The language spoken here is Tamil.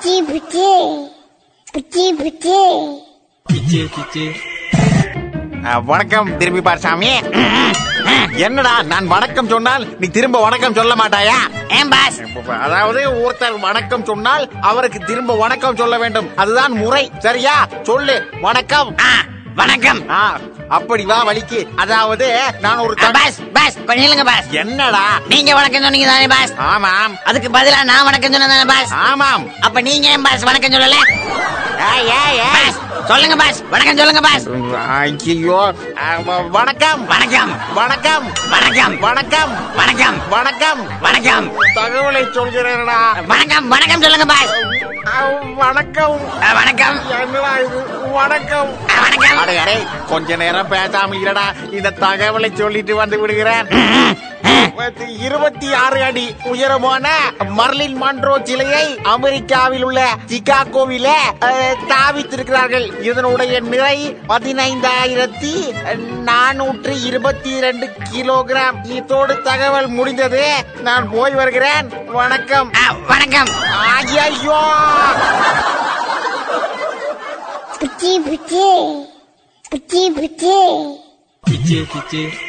புச்சி புச்சி புச்சி புச்சி கிச்சி கிச்சி. வணக்கம் திரும்பி பார் சாமி. என்னடா நான் வணக்கம் சொன்னால் நீ திரும்ப வணக்கம் சொல்ல மாட்டாயா? ஏன் பாஸ்? அதாவது ஒருத்தர் வணக்கம் சொன்னால் அவருக்கு திரும்ப வணக்கம் சொல்ல வேண்டும், அதுதான் முறை. சரியா? சொல்லு வணக்கம். வணக்கம். அப்படி வா வலிக்கு. அதாவது நான் ஒரு பாஸ் பாஸ் பண்ணிலுங்க பாஸ். என்னடா நீங்க வணக்கம் சொன்னீங்க தானே பாஸ்? ஆமாம். அதுக்கு பதிலா நான் வணக்கம் சொன்னேன் தானே பாஸ்? ஆமாம். அப்ப நீங்க ஏன் பாஸ் வணக்கம் சொல்லல? பாஸ் சொல்லுங்க பாஸ், வணக்கம் சொல்லுங்க பாஸ். ஐயோ வணக்கம் வணக்கம் வணக்கம் வணக்கம் வணக்கம் வணக்கம் வணக்கம் வணக்கம். தகவலை சொல்கிறேன்டா. வணக்கம் வணக்கம் சொல்லுங்க பாஸ். வணக்கம் வணக்கம். என்னடா இது? வணக்கம் வணக்கம். அடே அடே கொஞ்ச நேரம் பேசாம இருடா, இந்த தகவலை சொல்லிட்டு வந்து விடுகிறேன். 26 அடி உயரமான மர்லின் மன்றோ சிலையை அமெரிக்காவில் உள்ள சிகாகோவில தாவித்திருக்கிறார்கள். இதனுடைய நிறை 15,422 கிலோகிராம். இதோடு தகவல் முடிந்தது. நான் போய் வருகிறேன். வணக்கம். வணக்கம். ஐயோ புச்சி புச்சி புச்சி புச்சி கிச்சி கிச்சி.